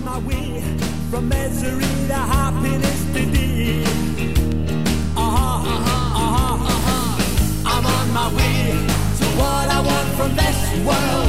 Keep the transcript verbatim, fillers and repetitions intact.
on my way from misery to happiness today. Uh-huh, uh-huh, uh-huh, uh-huh. I'm on my way to what I want from this world.